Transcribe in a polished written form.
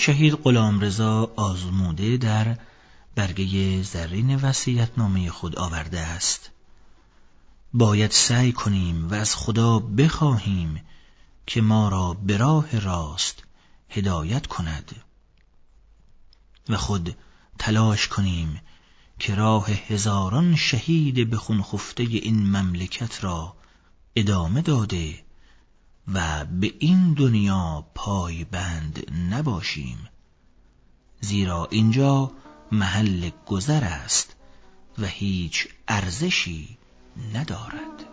شهید غلامرضا آزموده در برگه زرین وصیت‌نامه خود آورده است: باید سعی کنیم و از خدا بخواهیم که ما را به راه راست هدایت کند و خود تلاش کنیم که راه هزاران شهید به خون خفته این مملکت را ادامه داده و به این دنیا پایبند نباشیم، زیرا اینجا محل گذر است و هیچ ارزشی ندارد.